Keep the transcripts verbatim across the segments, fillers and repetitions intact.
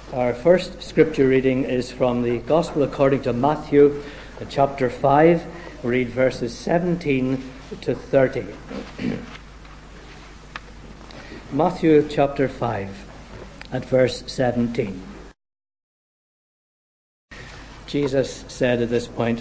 Our first scripture reading is from the Gospel according to Matthew, chapter five. We read verses seventeen to thirty. Matthew chapter five at verse seventeen. Jesus said at this point,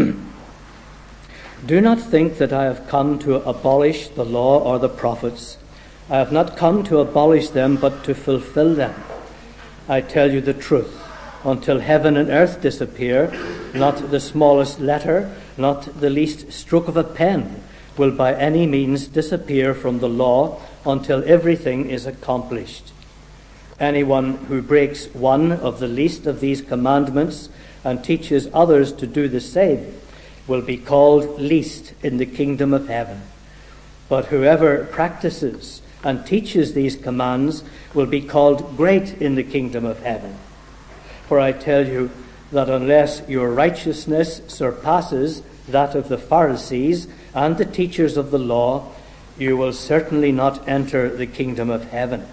"Do not think that I have come to abolish the law or the prophets. I have not come to abolish them, but to fulfill them. I tell you the truth, until heaven and earth disappear, not the smallest letter, not the least stroke of a pen will by any means disappear from the law until everything is accomplished. Anyone who breaks one of the least of these commandments and teaches others to do the same will be called least in the kingdom of heaven. But whoever practices and teaches these commands will be called great in the kingdom of heaven. For I tell you that unless your righteousness surpasses that of the Pharisees and the teachers of the law, you will certainly not enter the kingdom of heaven.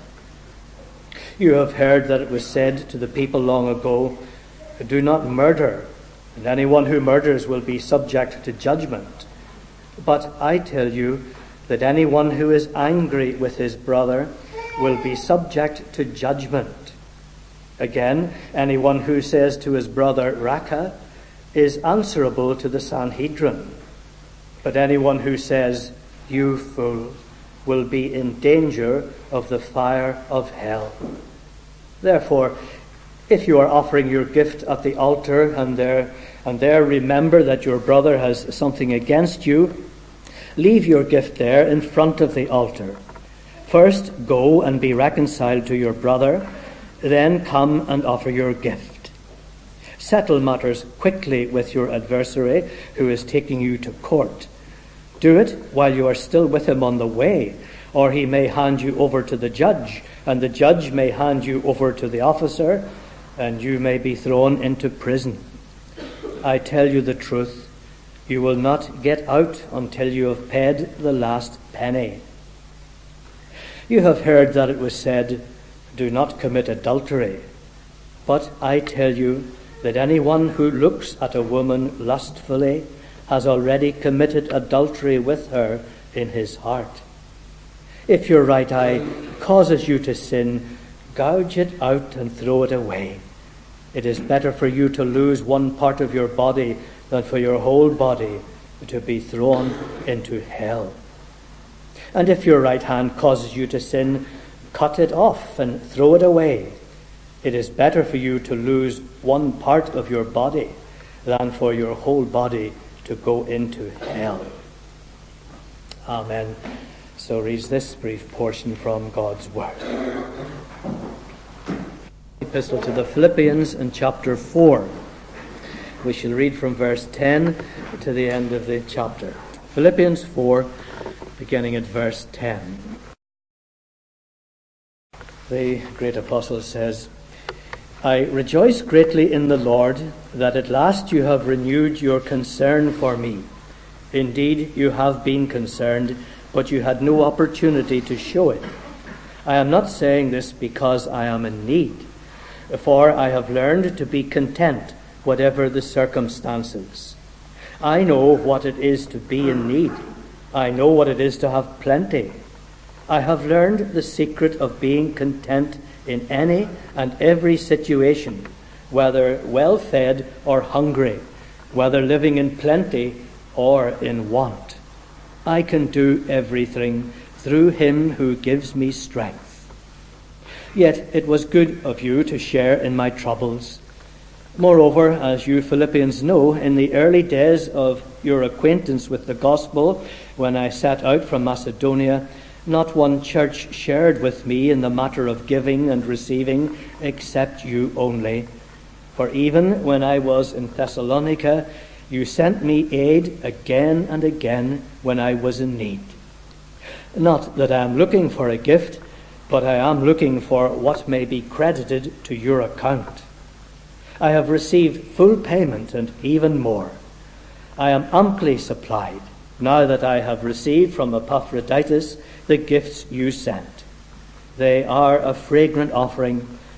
You have heard that it was said to the people long ago, 'Do not murder, and anyone who murders will be subject to judgment.' But I tell you that anyone who is angry with his brother will be subject to judgment. Again, anyone who says to his brother, 'Raca,' is answerable to the Sanhedrin. But anyone who says, 'You fool,' will be in danger of the fire of hell. Therefore, if you are offering your gift at the altar and there, and there remember that your brother has something against you, leave your gift there in front of the altar. First go and be reconciled to your brother, then come and offer your gift. Settle matters quickly with your adversary who is taking you to court. Do it while you are still with him on the way, or he may hand you over to the judge, and the judge may hand you over to the officer, and you may be thrown into prison. I tell you the truth, you will not get out until you have paid the last penny. You have heard that it was said, 'Do not commit adultery.' But I tell you that anyone who looks at a woman lustfully has already committed adultery with her in his heart. If your right eye causes you to sin, gouge it out and throw it away. It is better for you to lose one part of your body than for your whole body to be thrown into hell. And if your right hand causes you to sin, cut it off and throw it away. It is better for you to lose one part of your body than for your whole body to go into hell." Amen. So reads this brief portion from God's Word. Epistle to the Philippians in chapter four. We shall read from verse ten to the end of the chapter. Philippians four, beginning at verse ten. The great apostle says, "I rejoice greatly in the Lord that at last you have renewed your concern for me. Indeed, you have been concerned, but you had no opportunity to show it. I am not saying this because I am in need, for I have learned to be content whatever the circumstances. I know what it is to be in need. I know what it is to have plenty. I have learned the secret of being content in any and every situation, whether well-fed or hungry, whether living in plenty or in want. I can do everything through him who gives me strength. Yet it was good of you to share in my troubles. Moreover, as you Philippians know, in the early days of your acquaintance with the gospel, when I set out from Macedonia, not one church shared with me in the matter of giving and receiving, except you only. For even when I was in Thessalonica, you sent me aid again and again when I was in need. Not that I am looking for a gift, but I am looking for what may be credited to your account. I have received full payment and even more. I am amply supplied, now that I have received from Epaphroditus the gifts you sent. They are a fragrant offering,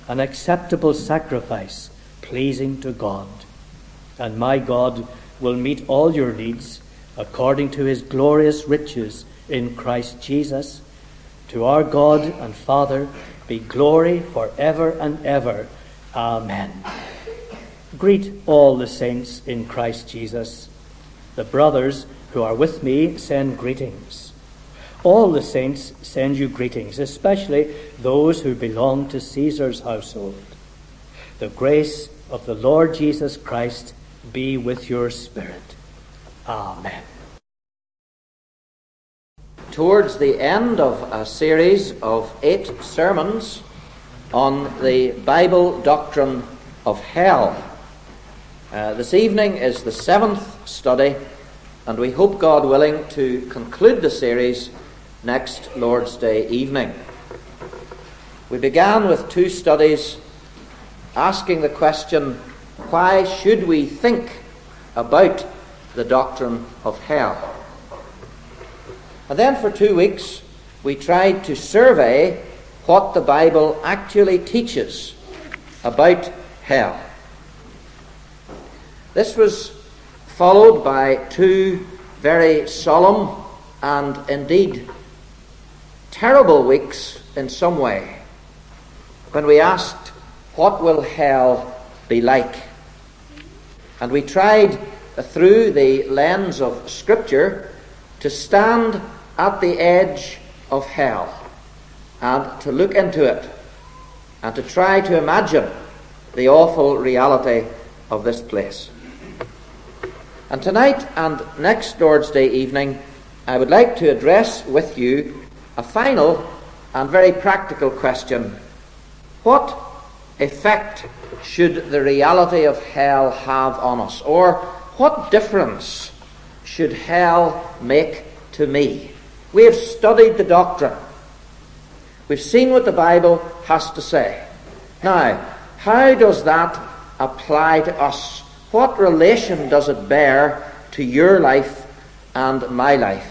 an acceptable sacrifice, pleasing to God. And my God will meet all your needs according to his glorious riches in Christ Jesus. To our God and Father be glory forever and ever. Amen. Greet all the saints in Christ Jesus. The brothers who are with me send greetings. All the saints send you greetings, especially those who belong to Caesar's household. The grace of the Lord Jesus Christ be with your spirit. Amen. Towards the end of a series of eight sermons on the Bible doctrine of hell. Uh, this evening is the seventh study, and we hope, God willing, to conclude the series next Lord's Day evening. We began with two studies asking the question, why should we think about the doctrine of hell? And then for two weeks we tried to survey what the Bible actually teaches about hell. This was followed by two very solemn and indeed terrible weeks in some way, when we asked, what will hell be like? And we tried, through the lens of Scripture, to stand at the edge of hell and to look into it and to try to imagine the awful reality of this place. And tonight and next Lord's Day evening, I would like to address with you a final and very practical question. What effect should the reality of hell have on us? Or what difference should hell make to me? We have studied the doctrine. We've seen what the Bible has to say. Now, how does that apply to us? What relation does it bear to your life and my life?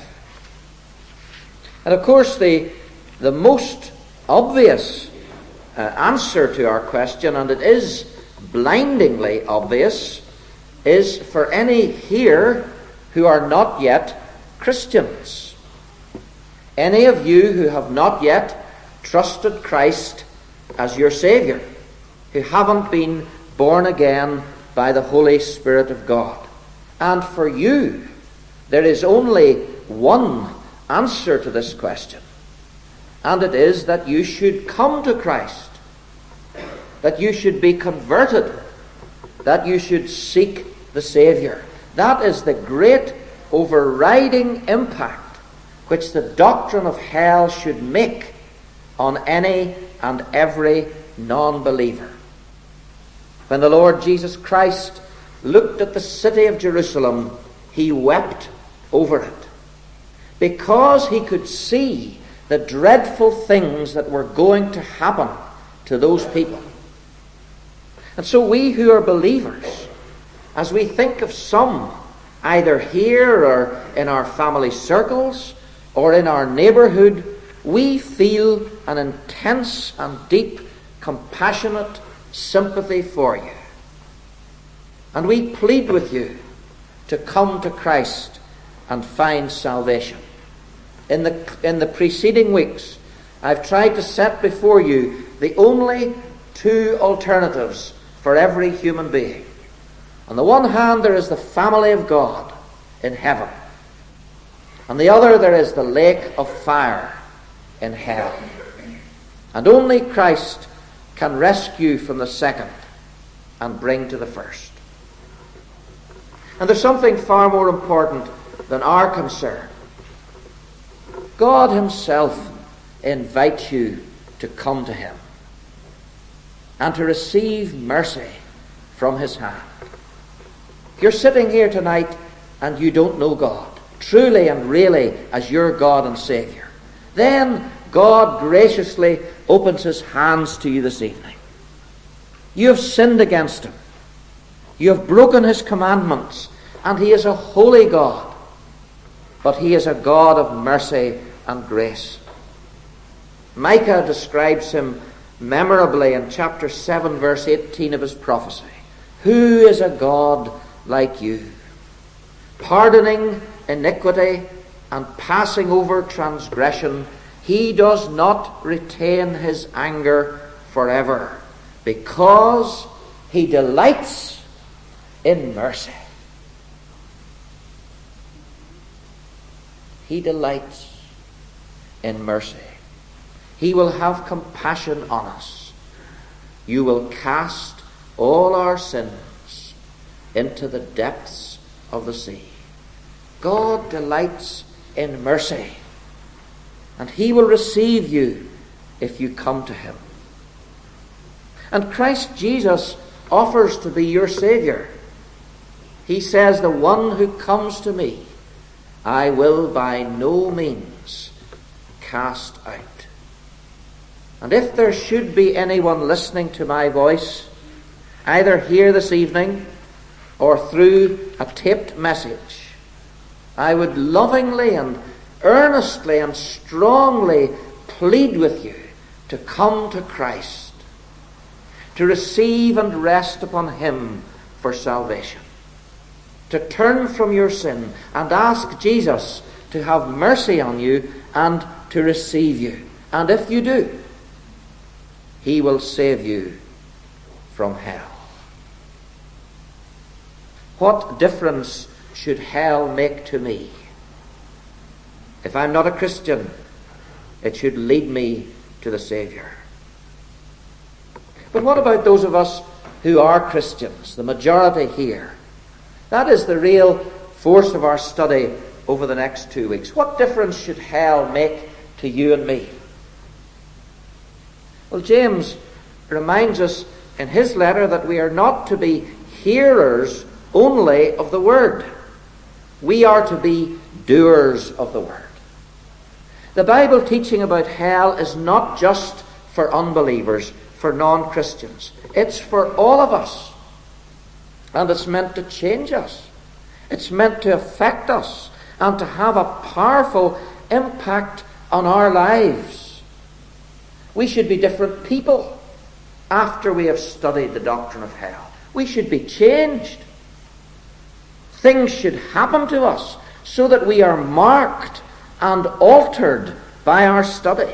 And of course, the, the most obvious uh, answer to our question, and it is blindingly obvious, is for any here who are not yet Christians. Any of you who have not yet trusted Christ as your Saviour, who haven't been born again by the Holy Spirit of God. And for you, there is only one answer to this question, and it is that you should come to Christ, that you should be converted, that you should seek the Saviour. That is the great overriding impact which the doctrine of hell should make on any and every non-believer. When the Lord Jesus Christ looked at the city of Jerusalem, he wept over it, because he could see the dreadful things that were going to happen to those people. And so we who are believers, as we think of some, either here or in our family circles or in our neighbourhood, we feel an intense and deep, compassionate sympathy for you. And we plead with you to come to Christ and find salvation. In the, in the preceding weeks, I've tried to set before you the only two alternatives for every human being. On the one hand, there is the family of God in heaven. On the other, there is the lake of fire in hell. And only Christ can rescue from the second and bring to the first. And there's something far more important than our concern. God himself invites you to come to him and to receive mercy from his hand. If you're sitting here tonight and you don't know God, truly and really as your God and Saviour, then God graciously opens his hands to you this evening. You have sinned against him. You have broken his commandments, and he is a holy God. But he is a God of mercy and grace. Micah describes him memorably in chapter seven, verse eighteen of his prophecy. Who is a God like you, pardoning iniquity and passing over transgression? He does not retain his anger forever, because he delights in mercy. He delights in mercy. He will have compassion on us. You will cast all our sins into the depths of the sea. God delights in mercy, and he will receive you if you come to him. And Christ Jesus offers to be your Saviour. He says, the one who comes to me, I will by no means cast out. And if there should be anyone listening to my voice, either here this evening or through a taped message, I would lovingly and earnestly and strongly plead with you to come to Christ, to receive and rest upon him for salvation, to turn from your sin and ask Jesus to have mercy on you and to receive you. And if you do, he will save you from hell. What difference should hell make to me? If I'm not a Christian, it should lead me to the Saviour. But what about those of us who are Christians, the majority here? That is the real force of our study over the next two weeks. What difference should hell make to you and me? Well, James reminds us in his letter that we are not to be hearers only of the word. We are to be doers of the word. The Bible teaching about hell is not just for unbelievers, for non-Christians. It's for all of us. And it's meant to change us. It's meant to affect us and to have a powerful impact on our lives. We should be different people after we have studied the doctrine of hell. We should be changed. Things should happen to us so that we are marked and altered by our study.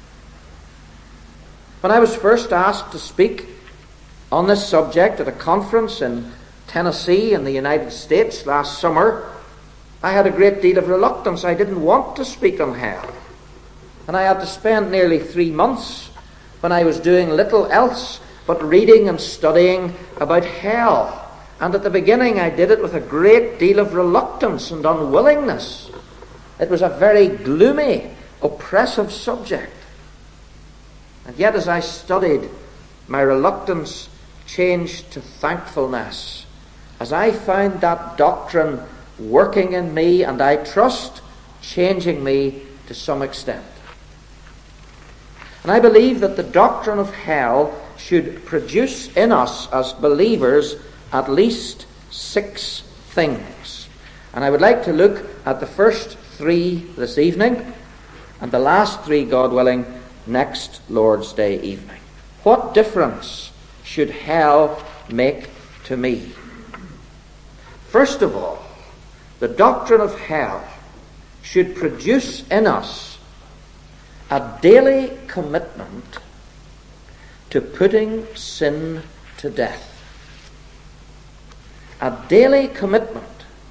When I was first asked to speak on this subject at a conference in Tennessee in the United States last summer, I had a great deal of reluctance. I didn't want to speak on hell. And I had to spend nearly three months when I was doing little else but reading and studying about hell. And at the beginning I did it with a great deal of reluctance and unwillingness. It was a very gloomy, oppressive subject. And yet as I studied, my reluctance changed to thankfulness, as I found that doctrine working in me, and I trust changing me to some extent. And I believe that the doctrine of hell should produce in us as believers at least six things. And I would like to look at the first three this evening, and the last three, God willing, next Lord's Day evening. What difference should hell make to me? First of all, the doctrine of hell should produce in us a daily commitment to putting sin to death. A daily commitment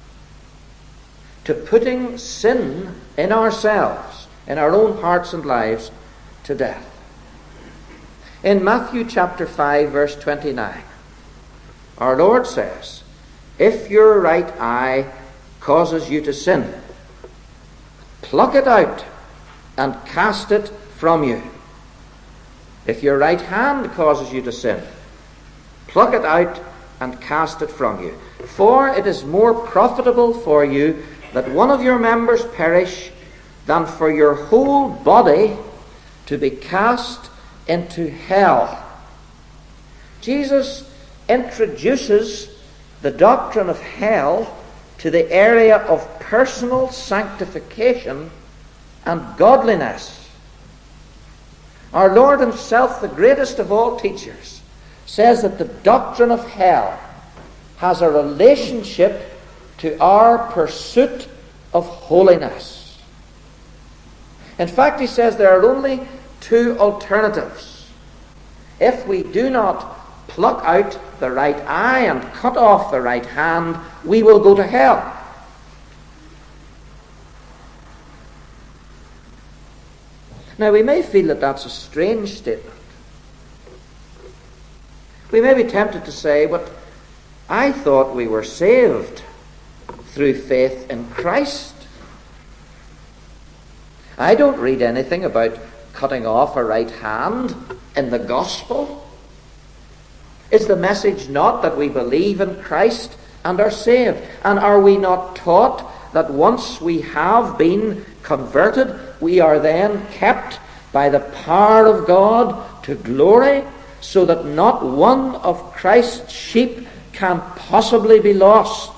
to putting sin in ourselves, in our own hearts and lives, to death. In Matthew chapter five, verse twenty-nine, our Lord says, if your right eye causes you to sin, pluck it out and cast it from you. If your right hand causes you to sin, pluck it out and cast it from you. For it is more profitable for you that one of your members perish than for your whole body to be cast into hell. Jesus introduces the doctrine of hell to the area of personal sanctification and godliness. Our Lord himself, the greatest of all teachers, says that the doctrine of hell has a relationship to our pursuit of holiness. In fact, he says there are only two alternatives. If we do not pluck out the right eye and cut off the right hand, we will go to hell. Now, we may feel that that's a strange statement. We may be tempted to say, but I thought we were saved through faith in Christ. I don't read anything about cutting off a right hand in the gospel. Is the message not that we believe in Christ and are saved? And are we not taught that once we have been converted, we are then kept by the power of God to glory, so that not one of Christ's sheep can possibly be lost?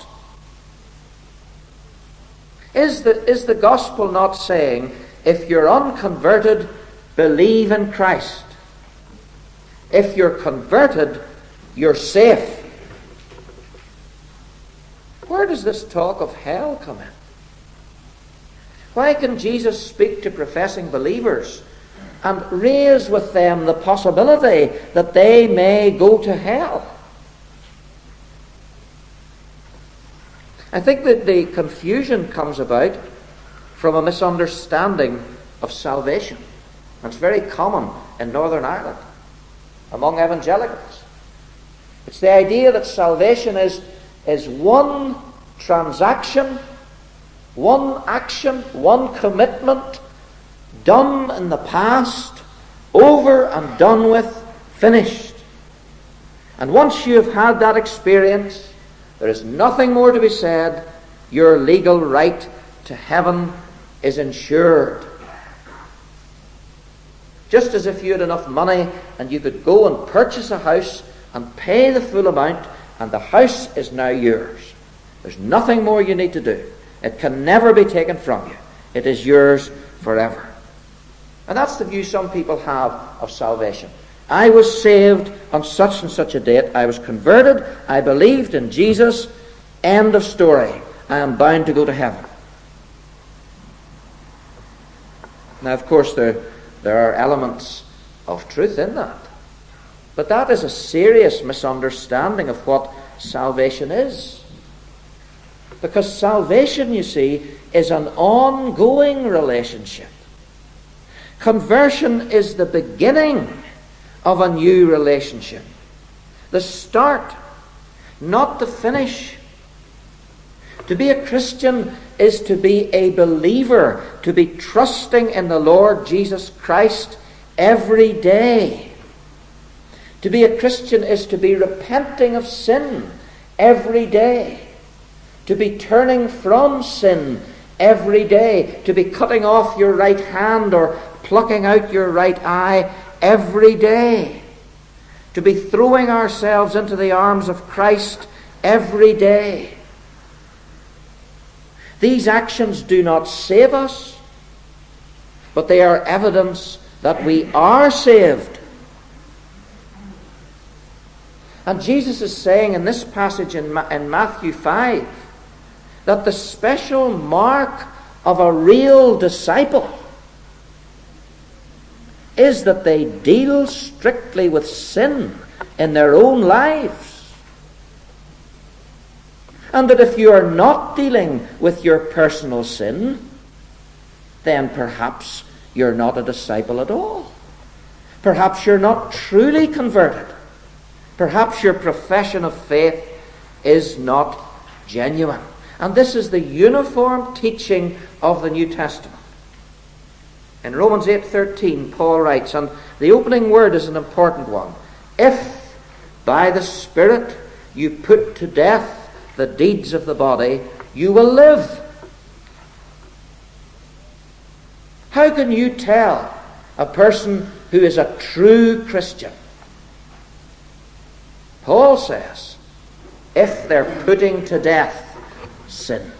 Is the, is the gospel not saying, if you're unconverted, believe in Christ? If you're converted, you're safe. Where does this talk of hell come in? Why can Jesus speak to professing believers and raise with them the possibility that they may go to hell? I think that the confusion comes about from a misunderstanding of salvation. It's very common in Northern Ireland among evangelicals. It's the idea that salvation is, is one transaction, one action, one commitment, done in the past, over and done with, finished. And once you have had that experience, there is nothing more to be said. Your legal right to heaven is ensured. Just as if you had enough money and you could go and purchase a house and pay the full amount, and the house is now yours. There's nothing more you need to do. It can never be taken from you. It is yours forever. And that's the view some people have of salvation. I was saved on such and such a date. I was converted. I believed in Jesus. End of story. I am bound to go to heaven. Now, of course, there, there are elements of truth in that. But that is a serious misunderstanding of what salvation is. Because salvation, you see, is an ongoing relationship. Conversion is the beginning of a new relationship. The start, not the finish. To be a Christian is to be a believer, to be trusting in the Lord Jesus Christ every day. To be a Christian is to be repenting of sin every day. To be turning from sin every day. To be cutting off your right hand or plucking out your right eye every day. To be throwing ourselves into the arms of Christ every day. These actions do not save us, but they are evidence that we are saved. And Jesus is saying in this passage in, Ma- in Matthew five that the special mark of a real disciple is that they deal strictly with sin in their own lives. And that if you are not dealing with your personal sin, then perhaps you're not a disciple at all. Perhaps you're not truly converted. Perhaps your profession of faith is not genuine. And this is the uniform teaching of the New Testament. In Romans eight thirteen, Paul writes, and the opening word is an important one. If by the Spirit you put to death the deeds of the body, you will live. How can you tell a person who is a true Christian? Paul says, if they're putting to death sin.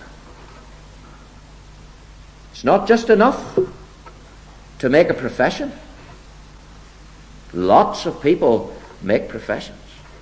It's not just enough to make a profession. Lots of people make professions.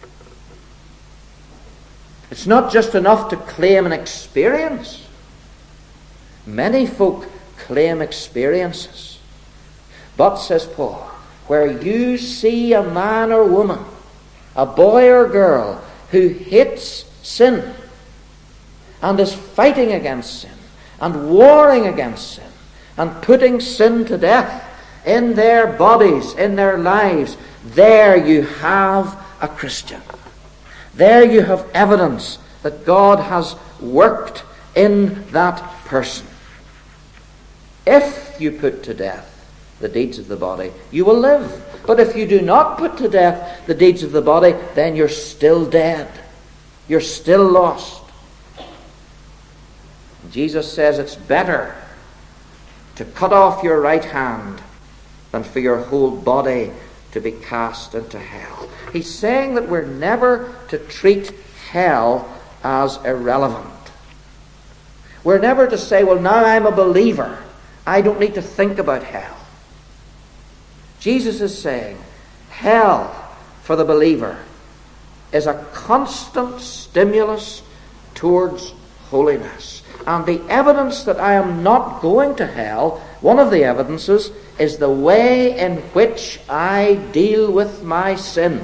It's not just enough to claim an experience. Many folk claim experiences. But, says Paul, where you see a man or woman, a boy or girl, who hates sin and is fighting against sin and warring against sin and putting sin to death in their bodies, in their lives, there you have a Christian. There you have evidence that God has worked in that person. If you put to death the deeds of the body, you will live. But if you do not put to death the deeds of the body, then you're still dead. You're still lost. Jesus says it's better to cut off your right hand than for your whole body to be cast into hell. He's saying that we're never to treat hell as irrelevant. We're never to say, well, now I'm a believer, I don't need to think about hell. Jesus is saying hell for the believer is a constant stimulus towards holiness. And the evidence that I am not going to hell, one of the evidences, is the way in which I deal with my sin.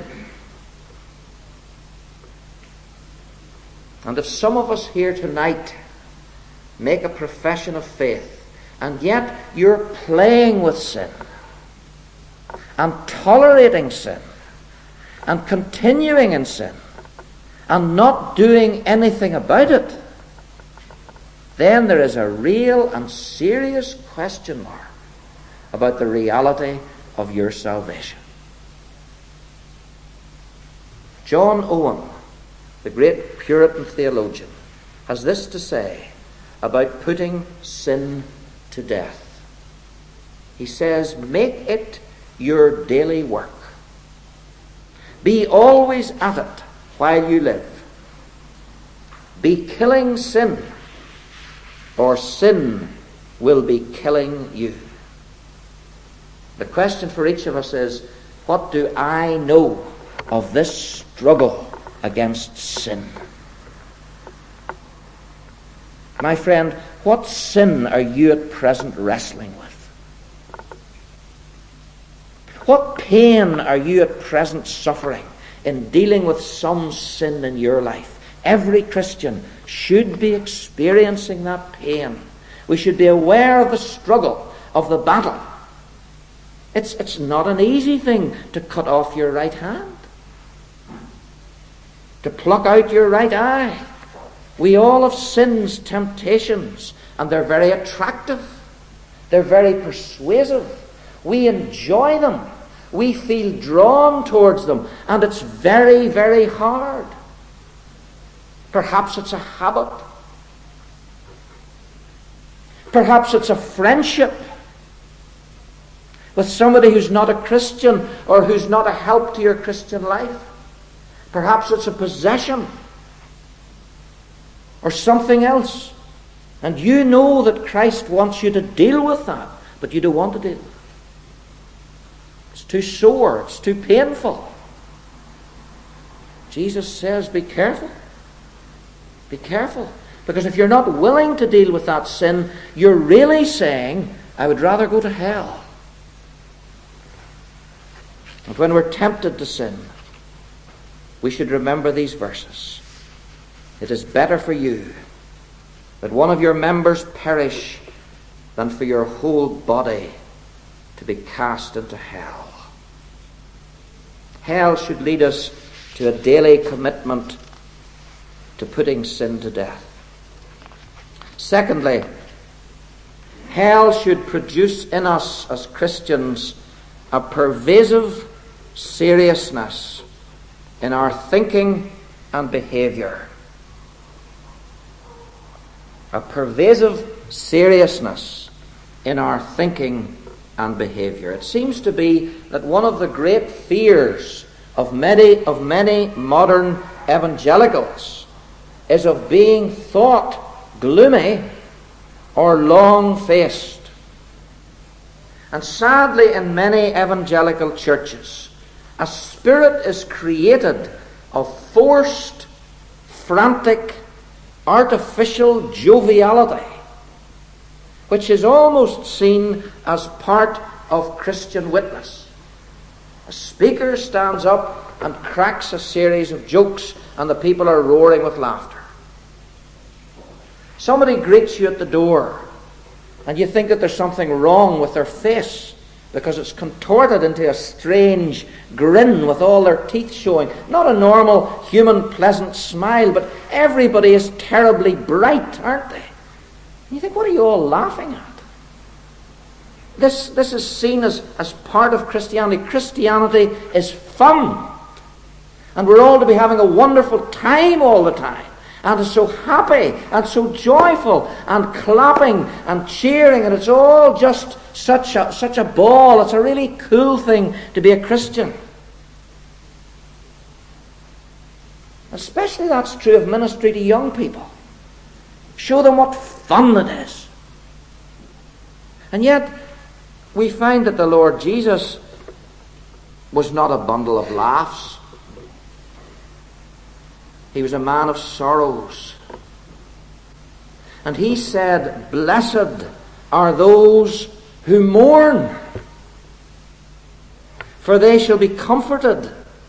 And if some of us here tonight make a profession of faith, and yet you're playing with sin, and tolerating sin, and continuing in sin, and not doing anything about it, then there is a real and serious question mark about the reality of your salvation. John Owen, the great Puritan theologian, has this to say about putting sin to death. He says, make it your daily work. Be always at it while you live. Be killing sin, or sin will be killing you. The question for each of us is, what do I know of this struggle against sin? My friend, what sin are you at present wrestling with? What pain are you at present suffering in dealing with some sin in your life? Every Christian should be experiencing that pain. We should be aware of the struggle, of the battle. It's, it's not an easy thing to cut off your right hand, to pluck out your right eye. We all have sin's temptations, and they're very attractive. They're very persuasive. We enjoy them. We feel drawn towards them, and it's very, very hard. Perhaps it's a habit. Perhaps it's a friendship with somebody who's not a Christian or who's not a help to your Christian life. Perhaps it's a possession or something else. And you know that Christ wants you to deal with that, but you don't want to deal with it. It's too sore, it's too painful. Jesus says, be careful. Be careful. Because if you're not willing to deal with that sin, you're really saying, I would rather go to hell. And when we're tempted to sin, we should remember these verses. It is better for you that one of your members perish than for your whole body to be cast into hell. Hell should lead us to a daily commitment to putting sin to death. Secondly, hell should produce in us as Christians a pervasive seriousness in our thinking and behavior. A pervasive seriousness in our thinking and behavior. It seems to be that one of the great fears of many of many modern evangelicals is of being thought gloomy or long-faced. And sadly, in many evangelical churches, A spirit is created of forced, frantic, artificial joviality, which is almost seen as part of Christian witness. A speaker stands up and cracks a series of jokes, and the people are roaring with laughter. Somebody greets you at the door, and you think that there's something wrong with their face because it's contorted into a strange grin with all their teeth showing. Not a normal, human, pleasant smile, but everybody is terribly bright, aren't they? And you think, what are you all laughing at? This, this is seen as, as part of Christianity. Christianity is fun. And we're all to be having a wonderful time all the time. And it's so happy and so joyful and clapping and cheering, and it's all just such a, such a ball. It's a really cool thing to be a Christian. Especially that's true of ministry to young people. Show them what fun it is. And yet, we find that the Lord Jesus was not a bundle of laughs. He was a man of sorrows. And he said, "Blessed are those who mourn, for they shall be comforted."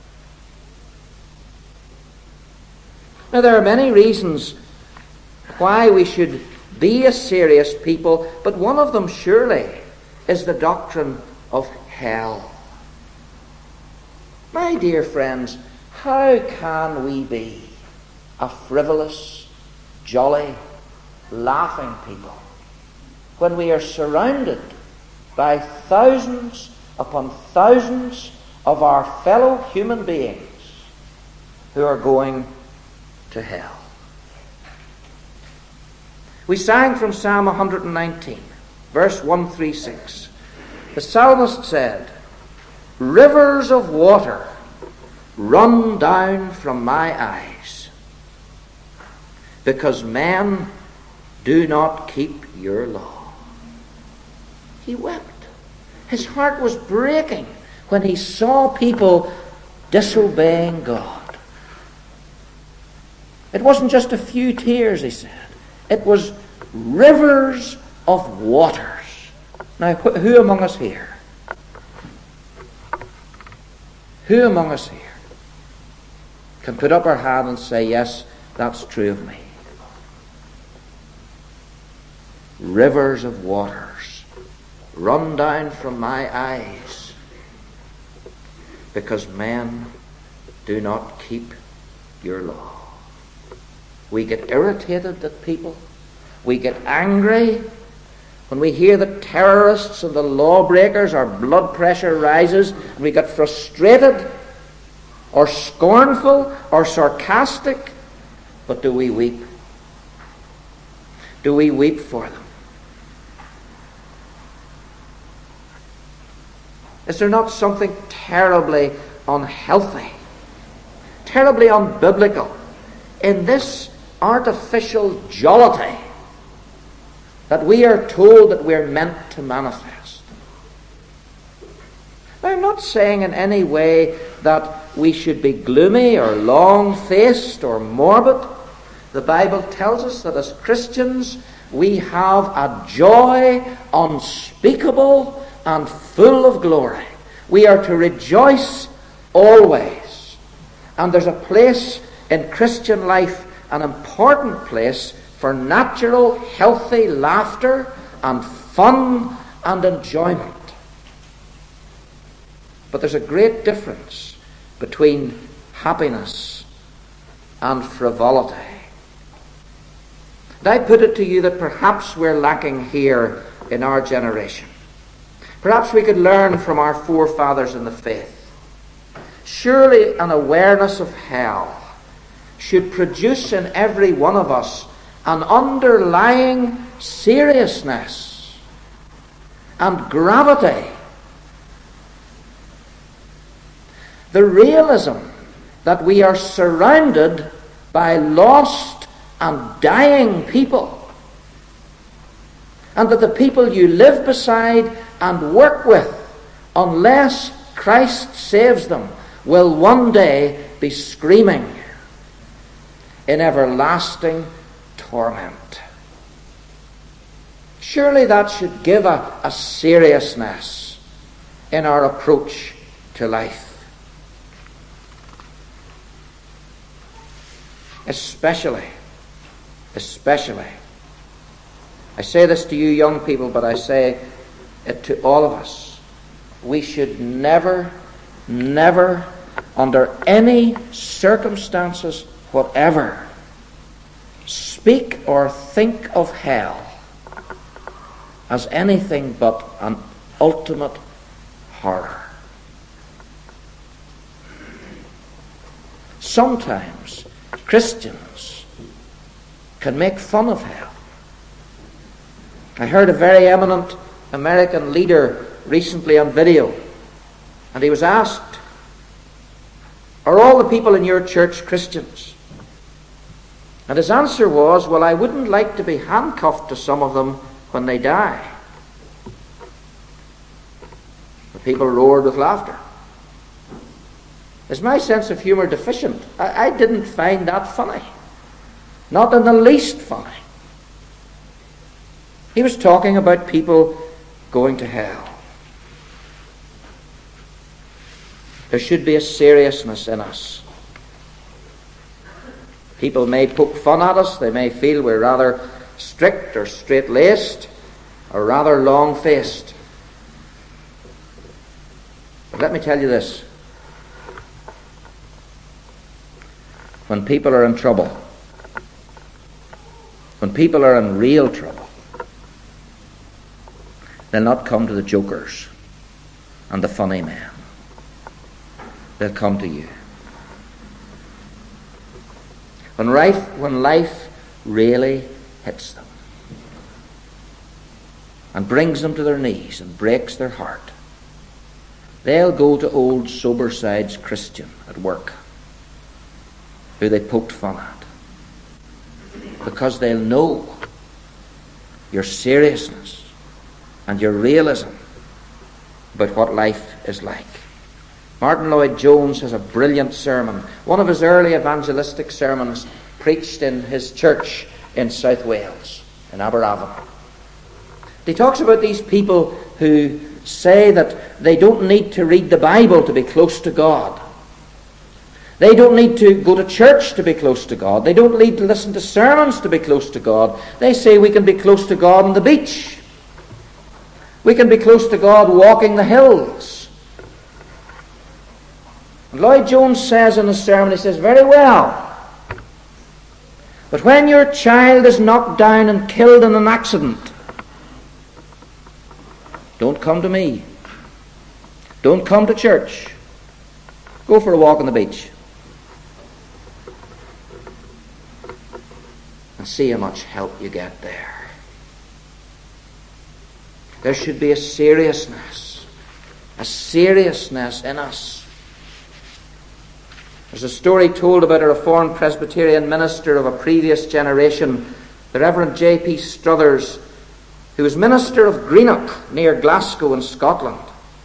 Now, there are many reasons why we should be a serious people, but one of them surely is the doctrine of hell. My dear friends, how can we be a frivolous, jolly, laughing people when we are surrounded by thousands upon thousands of our fellow human beings who are going to hell? We sang from Psalm one nineteen, verse one thirty-six. The psalmist said, "Rivers of water run down from my eyes, because men do not keep your law." He wept. His heart was breaking when he saw people disobeying God. It wasn't just a few tears, he said. It was rivers of waters. Now, wh- who among us here? Who among us here can put up our hand and say, yes, that's true of me? Rivers of waters run down from my eyes, because men do not keep your law. We get irritated at people. We get angry. When we hear the terrorists and the lawbreakers, our blood pressure rises, and we get frustrated or scornful or sarcastic. But do we weep? Do we weep for them? Is there not something terribly unhealthy, terribly unbiblical in this artificial jollity that we are told that we're meant to manifest? Now, I'm not saying in any way that we should be gloomy or long-faced or morbid. The Bible tells us that as Christians we have a joy unspeakable and full of glory. We are to rejoice always. And there's a place in Christian life, an important place, for natural, healthy laughter and fun and enjoyment. But there's a great difference between happiness and frivolity. And I put it to you that perhaps we're lacking here in our generation. Perhaps we could learn from our forefathers in the faith. Surely an awareness of hell should produce in every one of us an underlying seriousness and gravity. The realism that we are surrounded by lost and dying people, and that the people you live beside and work with, unless Christ saves them, will one day be screaming in everlasting torment. Surely that should give a, a seriousness in our approach to life. Especially, especially, I say this to you young people, but I say it to all of us. We should never, never, under any circumstances whatever, speak or think of hell as anything but an ultimate horror. Sometimes Christians can make fun of hell. I heard a very eminent American leader recently on video, and he was asked, "Are all the people in your church Christians?" And his answer was, "Well, I wouldn't like to be handcuffed to some of them when they die." The people roared with laughter. Is my sense of humour deficient? I, I didn't find that funny. Not in the least funny. He was talking about people going to hell. There should be a seriousness in us. People may poke fun at us. They may feel we're rather strict or straight-laced or rather long-faced. But let me tell you this. When people are in trouble, when people are in real trouble, they'll not come to the jokers and the funny men. They'll come to you. When life, when life really hits them and brings them to their knees and breaks their heart, they'll go to old Soberside's Christian at work, who they poked fun at, because they'll know your seriousness and your realism about what life is like. Martin Lloyd-Jones has a brilliant sermon, one of his early evangelistic sermons, preached in his church in South Wales, in Aberavon. He talks about these people who say that they don't need to read the Bible to be close to God. They don't need to go to church to be close to God. They don't need to listen to sermons to be close to God. They say we can be close to God on the beach. We can be close to God walking the hills. And Lloyd-Jones says in his sermon, he says, very well, but when your child is knocked down and killed in an accident, don't come to me. Don't come to church. Go for a walk on the beach. And see how much help you get there. There should be a seriousness, a seriousness in us. There's a story told about a Reformed Presbyterian minister of a previous generation, the Reverend J P Struthers, who was minister of Greenock near Glasgow in Scotland.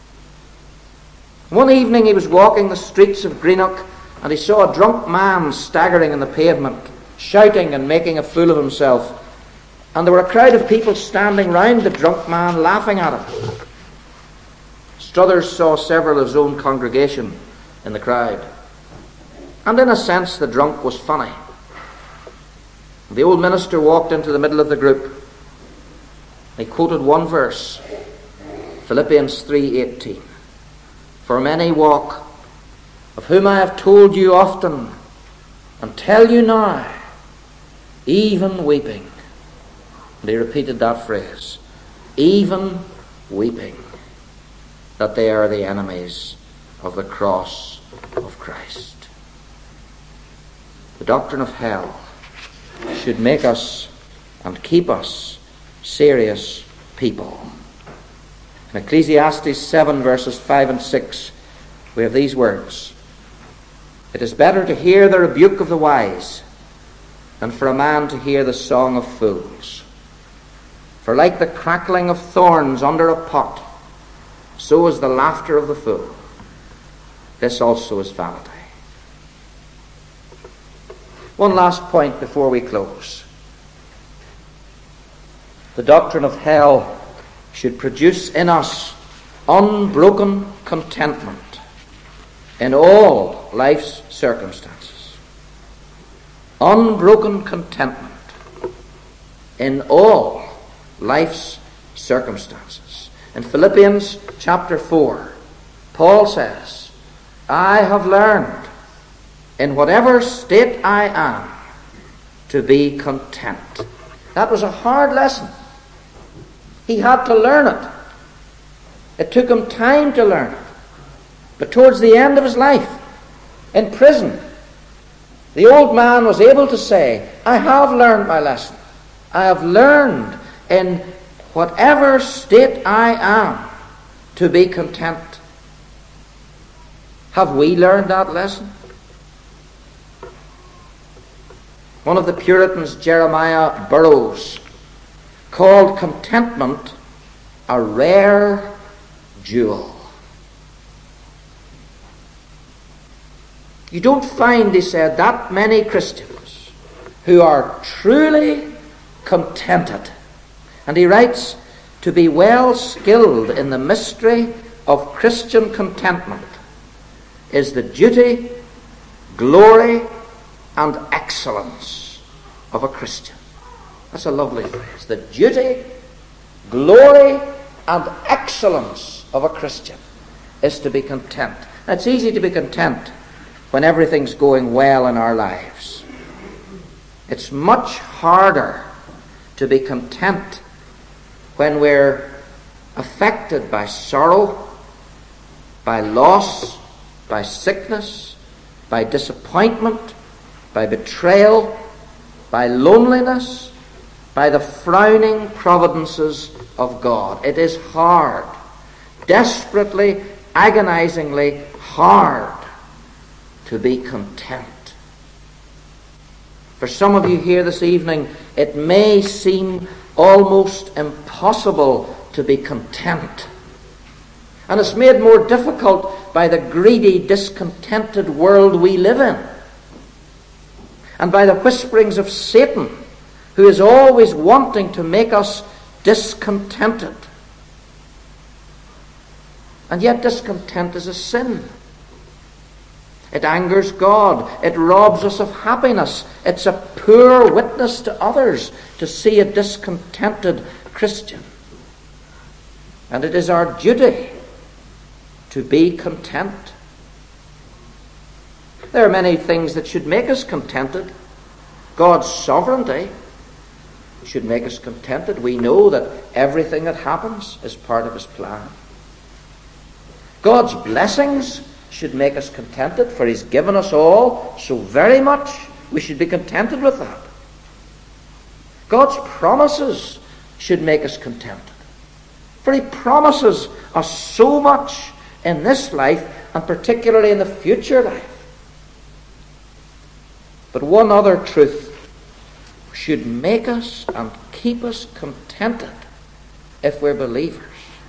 One evening he was walking the streets of Greenock and he saw a drunk man staggering on the pavement, shouting and making a fool of himself. And there were a crowd of people standing round the drunk man, laughing at him. Struthers saw several of his own congregation in the crowd. And in a sense, the drunk was funny. The old minister walked into the middle of the group. He quoted one verse, Philippians three eighteen. For many walk, of whom I have told you often, and tell you now, even weeping. And he repeated that phrase, even weeping, that they are the enemies of the cross of Christ. The doctrine of hell should make us and keep us serious people. In Ecclesiastes seven verses five and six, we have these words. It is better to hear the rebuke of the wise than for a man to hear the song of fools. For like the crackling of thorns under a pot, so is the laughter of the fool. this also is vanity. One last point before we close. The doctrine of hell should produce in us unbroken contentment in all life's circumstances. Unbroken contentment in all life's circumstances. In Philippians chapter four, Paul says, I have learned in whatever state I am to be content. That was a hard lesson. He had to learn it. It took him time to learn it. But towards the end of his life, in prison, the old man was able to say, I have learned my lesson. I have learned in whatever state I am to be content. Have we learned that lesson? One of the Puritans, Jeremiah Burroughs, called contentment a rare jewel. You don't find, he said, that many Christians who are truly contented. And he writes, to be well skilled in the mystery of Christian contentment is the duty, glory, and excellence of a Christian. That's a lovely phrase. The duty, glory, and excellence of a Christian is to be content. Now, it's easy to be content when everything's going well in our lives. It's much harder to be content when we're affected by sorrow, by loss, by sickness, by disappointment, by betrayal, by loneliness, by the frowning providences of God. It is hard, desperately, agonizingly hard to be content. For some of you here this evening, it may seem almost impossible to be content. And it's made more difficult by the greedy, discontented world we live in. And by the whisperings of Satan, who is always wanting to make us discontented. And yet discontent is a sin. It angers God. It robs us of happiness. It's a poor witness to others to see a discontented Christian. And it is our duty to be content. There are many things that should make us contented. God's sovereignty should make us contented. We know that everything that happens is part of His plan. God's blessings should make us contented, for He's given us all so very much. We should be contented with that. God's promises should make us contented, for He promises us so much in this life, and particularly in the future life. But one other truth should make us and keep us contented if we're believers.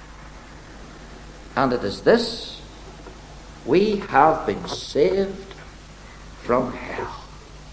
And it is this: we have been saved from hell.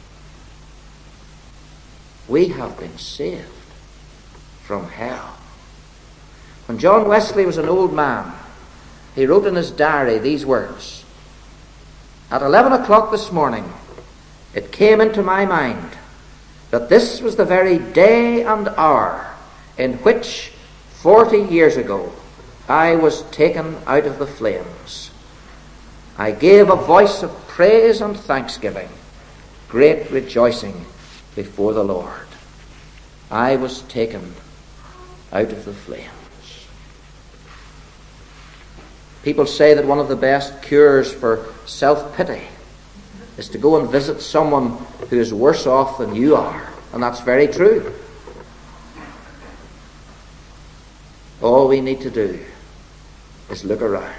We have been saved from hell. When John Wesley was an old man, he wrote in his diary these words: at eleven o'clock this morning, it came into my mind that this was the very day and hour in which, forty years ago, I was taken out of the flames. I gave a voice of praise and thanksgiving, great rejoicing before the Lord. I was taken out of the flames. People say that one of the best cures for self-pity is to go and visit someone who is worse off than you are. And that's very true. All we need to do is look around.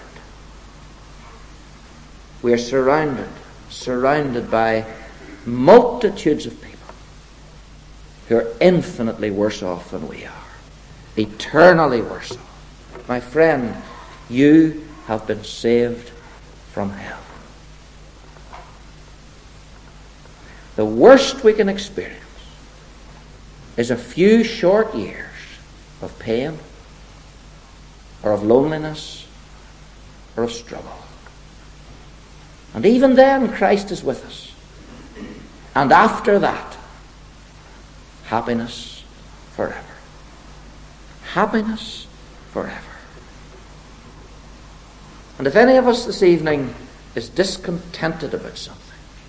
We are surrounded, surrounded by multitudes of people who are infinitely worse off than we are. Eternally worse off. My friend, you have been saved from hell. The worst we can experience is a few short years of pain, or of loneliness, or of struggle. And even then, Christ is with us. And after that, happiness forever. Happiness forever. And if any of us this evening is discontented about something,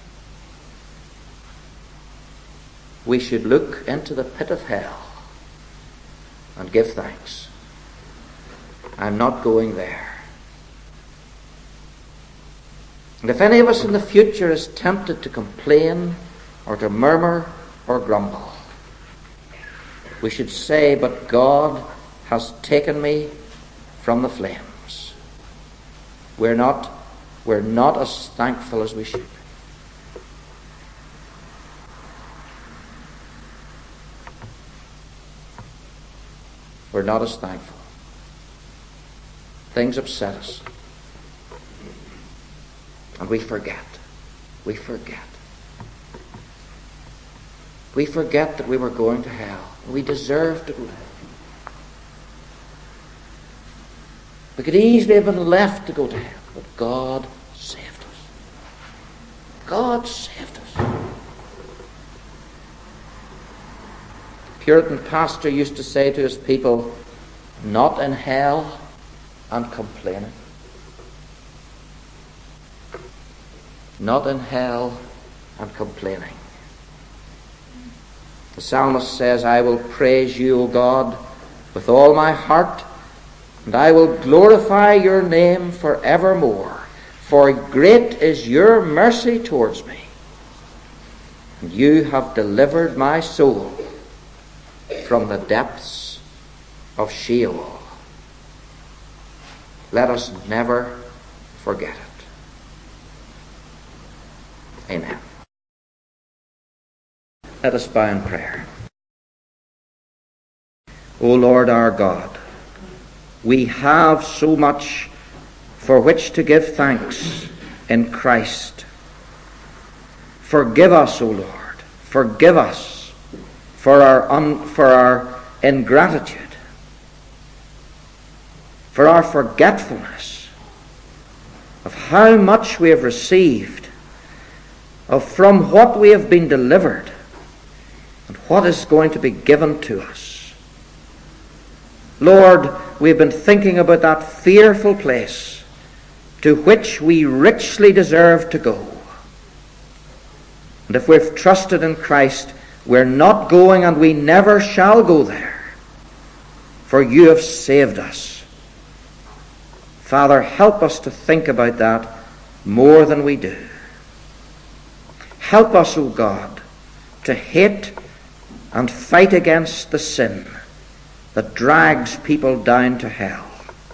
we should look into the pit of hell and give thanks. I'm not going there. And if any of us in the future is tempted to complain or to murmur or grumble, we should say, but God has taken me from the flames. We're not, we're not as thankful as we should be. We're not as thankful. Things upset us. And we forget. We forget. We forget that we were going to hell. We deserved to go to hell. We could easily have been left to go to hell, but God saved us. God saved us. Puritan pastor used to say to his people, not in hell and complaining. Not in hell and complaining. The psalmist says, I will praise you, O God, with all my heart, and I will glorify your name forevermore. For great is your mercy towards me, and you have delivered my soul from the depths of Sheol. Let us never forget it. Amen. Let us bow in prayer. O Lord our God, we have so much for which to give thanks in Christ. Forgive us, O Lord, forgive us for our un, for our ingratitude, for our forgetfulness of how much we have received, of from what we have been delivered, and what is going to be given to us. Lord, we've been thinking about that fearful place to which we richly deserve to go. And if we've trusted in Christ, we're not going and we never shall go there, for you have saved us. Father, help us to think about that more than we do. Help us, O God, to hate and fight against the sin that drags people down to hell.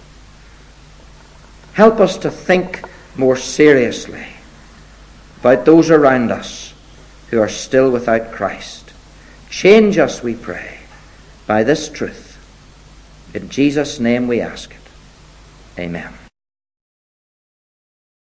Help us to think more seriously about those around us who are still without Christ. Change us, we pray, by this truth. In Jesus' name we ask it. Amen.